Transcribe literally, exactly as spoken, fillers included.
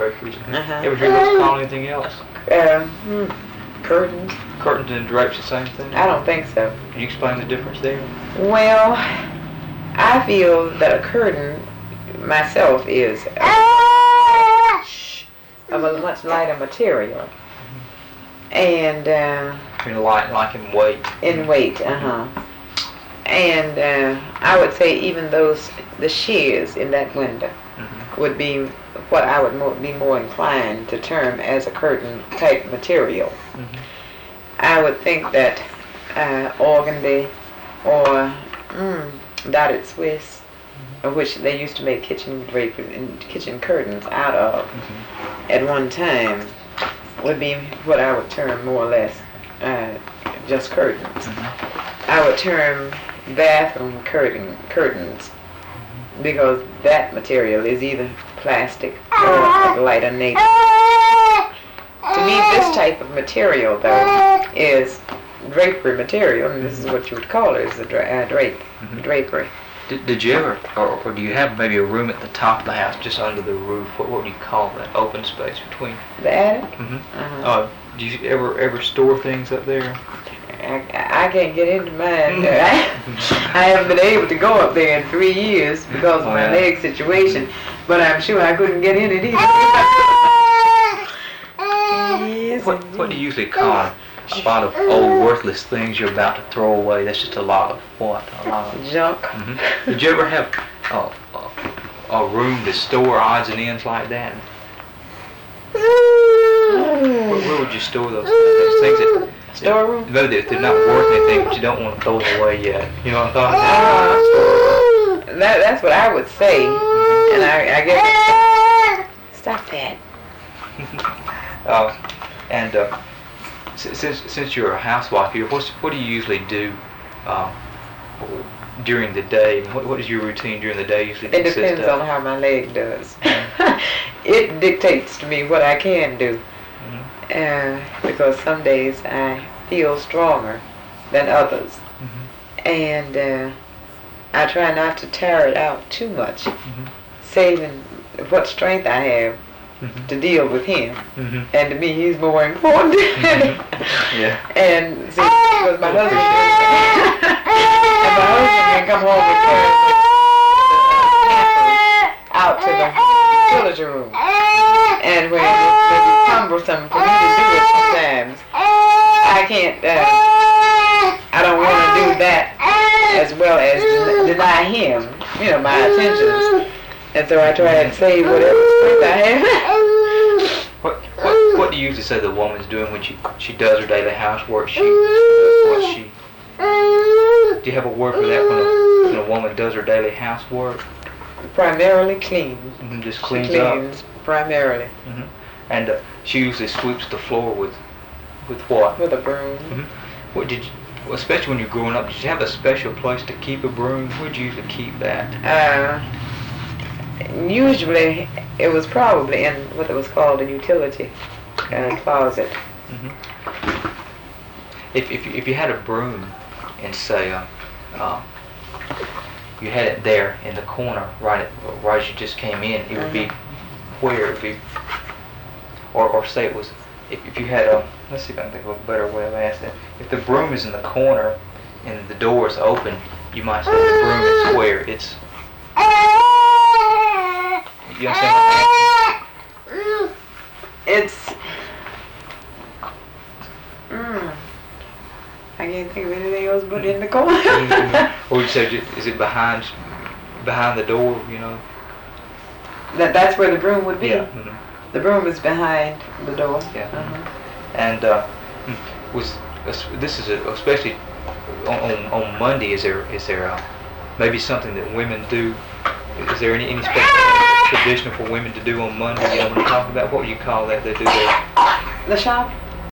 draperies. Uh-huh. Ever hear those called anything else? Um, hmm, curtains. Curtains and drapes the same thing? I don't think so. Can you explain the difference there? Well, I feel that a curtain myself is a, of a much lighter material. And uh, I mean, light, like in weight. in weight, uh-huh. And uh, I would say even those, the shears in that window Mm-hmm. would be what I would more, be more inclined to term as a curtain type material. Mm-hmm. I would think that uh, organdy or mm, dotted Swiss, of which they used to make kitchen draperies and kitchen curtains out of Mm-hmm. at one time, would be what I would term more or less uh, just curtains. Mm-hmm. I would term bathroom curtain curtains because that material is either plastic or of lighter nature. To me, this type of material, though, is drapery material, and this is what you would call it, is a dra- uh, drape, Mhm. drapery. Did, did you ever, or, or do you have maybe a room at the top of the house, just under the roof? What, what do you call that open space between? The attic? Mm-hmm. Uh-huh. Uh, do you ever ever store things up there? I, I can't get into mine. I, I haven't been able to go up there in three years because of Oh, my yeah. leg situation, but I'm sure I couldn't get in it either. Yes, What what do indeed. you usually call a lot of old worthless things you're about to throw away? That's just a lot of what? A lot of. Junk. Mm-hmm. Did you ever have a, a, a room to store odds and ends like that? Where, where would you store those, those things that Storeroom? maybe they're, they're not worth anything, but you don't want to throw them away yet? You know what I'm talking about? Uh, that, that's what I would say, and I, I guess. Stop that. Uh, and uh, si- since since you're a housewife here, what's, what do you usually do uh, during the day? What, what is your routine during the day usually It consist depends of? on how my leg does. It dictates to me what I can do. Mhm. Uh, because some days I feel stronger than others. Mhm. And uh, I try not to tire it out too much, Mhm. saving what strength I have Mhm. to deal with him. Mhm. And to me, he's more important. Mhm. Yeah. And see, because my husband, and my husband can come home and carry the out to the utility room. And when it's, when it's cumbersome for me to do it sometimes, I can't, uh, I don't want to do that as well as den- deny him, you know, my attentions. And so I try and save whatever strength I have. What, what what do you usually say the woman's doing when she she does her daily housework? She what she do you have a word for that when a, when a woman does her daily housework? Primarily clean. Mm-hmm, just She cleans up. cleans primarily Mm-hmm. And uh, she usually sweeps the floor with with what? with a broom. Mm-hmm. What did you, well, especially when you're growing up, did you have a special place to keep a broom? Where'd you usually keep that? Uh, usually it was probably in what was called a utility uh, closet. Mm-hmm. If if you, if you had a broom and say uh, uh, you had it there in the corner right at, right as you just came in, it would be where it would be, or or say it was if, if you had a let's see if I can think of a better way of asking. If the broom is in the corner and the door is open, you might say the broom is where it's. You understand what I'm asking? It's. Mm, I can't think of anything else but in the corner. Mhm. Or would you say ju- is it behind behind the door? You know. that that's where the broom would be. Yeah. Mhm. The broom is behind the door. Yeah. Uh-huh. And uh, was this is a, especially on, on, on Monday? Is there is there uh, maybe something that women do? Is there any any special tradition for women to do on Monday? You know what I'm talking about? What would you call that? They do their The shop.